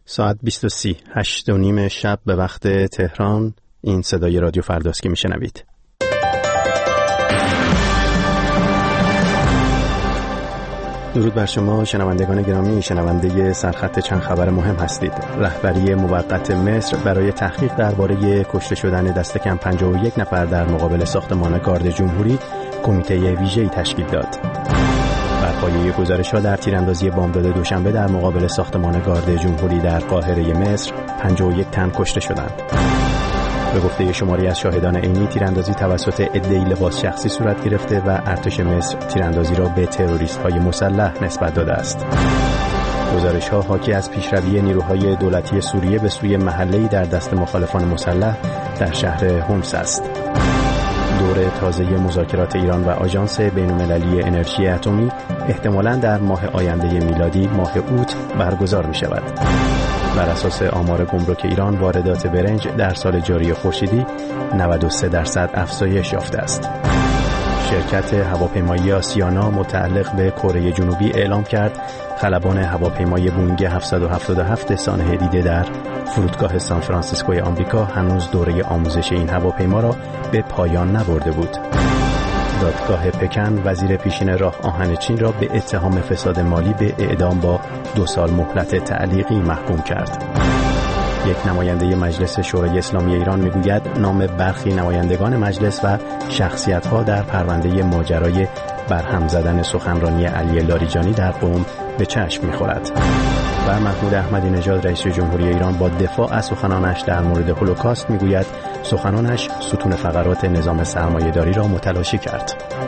ساعت 20:30 8:30 شب به وقت تهران. این صدای رادیو فرداست که میشنوید. درود بر شما شنوندگان گرامی، شنونده سرخط چند خبر مهم هستید. رهبری موقت مصر برای تحقیق درباره کشته شدن دست کم 51 نفر در مقابل ساختمان گارد جمهوری کمیته ویژه‌ای تشکیل داد. بر پایه گزارش‌ها در تیراندازی بامداد دوشنبه در مقابل ساختمان گارد جمهوری در قاهره مصر 51 تن کشته شدند. به گفته شماری از شاهدان عینی، تیراندازی توسط عده‌ای لباس شخصی صورت گرفته و ارتش مصر تیراندازی را به تروریست‌های مسلح نسبت داده است. گزارش‌ها حاکی از پیشروی نیروهای دولتی سوریه به سوی محله‌ای در دست مخالفان مسلح در شهر حمص است. دور تازه مذاکرات ایران و آژانس بین‌المللی انرژی اتمی احتمالاً در ماه آینده میلادی ماه اوت برگزار می‌شود. بر اساس آمار گمرک ایران، واردات برنج در سال جاری خورشیدی 93% افزایش یافته است. شرکت هواپیمایی آسیانا متعلق به کره جنوبی اعلام کرد خلبان هواپیمای بوئینگ 777 سانحه دیده در فرودگاه سان فرانسیسکوی آمریکا هنوز دوره آموزش این هواپیما را به پایان نبرده بود. دادگاه پکن وزیر پیشین راه آهن چین را به اتهام فساد مالی به اعدام با 2 سال مهلت تعلیقی محکوم کرد. یک نماینده مجلس شورای اسلامی ایران میگوید نام برخی نمایندگان مجلس و شخصیت‌ها در پرونده ماجرای برهم زدن سخنرانی علی لاریجانی در قم به چشم می‌خورد. و محمود احمدی نژاد رئیس جمهوری ایران با دفاع از سخنانش در مورد هولوکاست میگوید سخنانش ستون فقرات نظام سرمایه‌داری را متلاشی کرد.